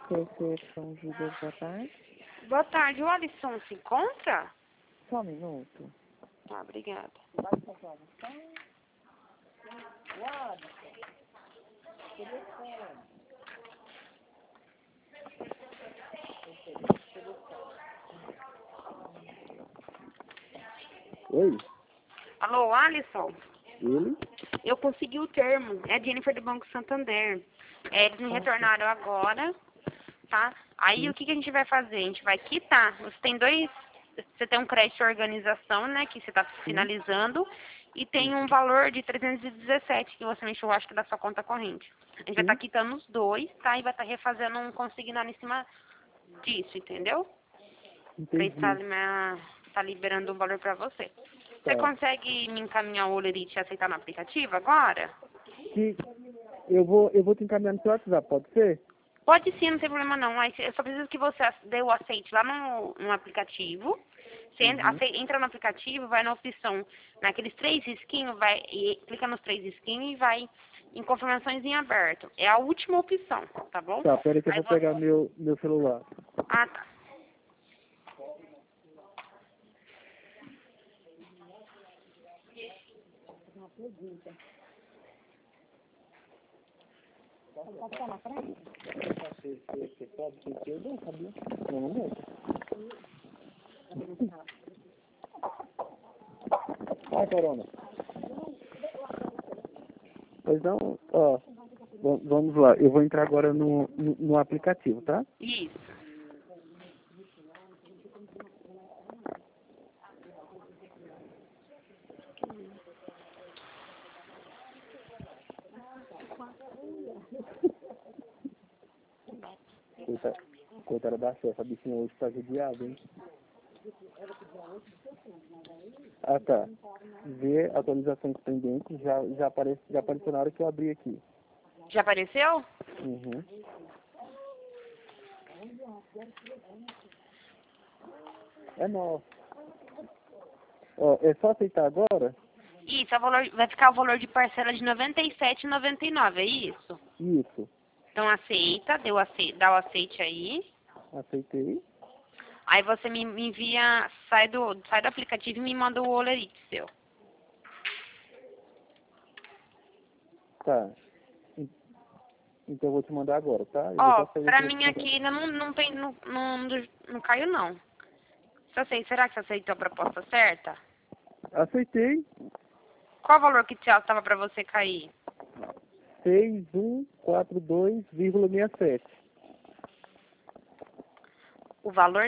São Judas, boa tarde. Boa tarde, o Alisson se encontra? Só um minuto. Tá, obrigada. Oi, Alô, Alisson? ele? Eu consegui o termo. É a Jennifer do Banco Santander. Eles me retornaram agora, tá? Aí o que a gente vai fazer? A gente vai quitar. Você tem um crédito de organização, né, que você está finalizando, e tem um valor de 317 que você mexeu, acho que da sua conta corrente. A gente vai estar quitando os dois, tá? E vai estar refazendo um consignado em cima disso, entendeu? Pra Entendi. estar liberando um valor pra você. Você Tá. consegue me encaminhar o Olerite e aceitar no aplicativo agora? Que eu vou te encaminhar no seu WhatsApp, pode ser? Pode sim, não tem problema não. Mas eu só preciso que você dê o aceite lá no aplicativo. Você entra no aplicativo, vai na opção, naqueles 3 risquinhos, clica nos 3 risquinhos e vai em confirmações em aberto. É a última opção, tá bom? Tá, peraí que eu Aí vou pegar meu celular. Ah, tá. Você pode ser eu não sabia. Não. Vai, Corona. Pois não, ó, vamos lá. Eu vou entrar agora no aplicativo, tá? Isso. Coitada da chefe, a bichinha hoje tá judiada, hein? Ah, tá. Ver atualizações pendentes, já apareceu na hora que eu abri aqui. Já apareceu? Uhum. É nosso. Ó, é só aceitar agora? Isso, vai ficar o valor de parcela de R$ 97,99, é isso? Isso. Então aceita, dá o aceite aí. Aceitei. Aí você me envia, sai do aplicativo e me manda o Olerite seu. Tá. Então eu vou te mandar agora, tá? Eu vou Ó, já sair pra aqui mim pra te aqui ainda não caiu não. Será que você aceitou a proposta certa? mandar. Aceitei. Qual o valor que estava pra você cair? 6142,67. O valor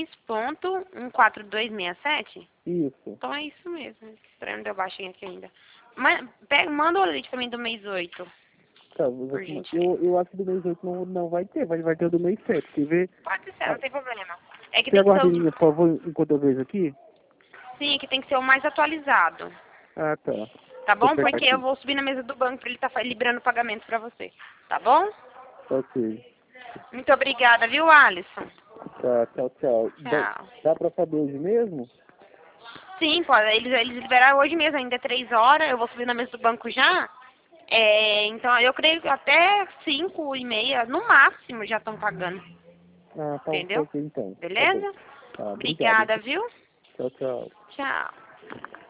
6,14267? Isso. Então é isso mesmo. Estranho, deu baixinho aqui ainda. Mas, manda o Olerite pra mim do mês 8. Tá, Por gentileza. eu acho que do mês 8 não vai ter, vai ter o do mês 7. Quer ver? Pode ser, não tem problema. É que Você tem que ser aguarda em linha, por favor, enquanto eu vejo aqui? Sim, que tem que ser o mais atualizado. Ah, tá. Tá bom? Vou pegar Porque aqui. eu vou subir na mesa do banco pra ele estar liberando o pagamento pra você. Tá bom? Ok. Muito obrigada, viu, Alisson? Tá, tchau. Tchau. Dá pra saber hoje mesmo? Sim, pode. Eles liberaram hoje mesmo, ainda é 3 horas. Eu vou subir na mesa do banco já. Então, eu creio que até 5h30, no máximo, já estão pagando. Ah, tá, Entendeu? ok então. Tá bom. Beleza? Tá, obrigado. Obrigada, viu? Tchau. Tchau.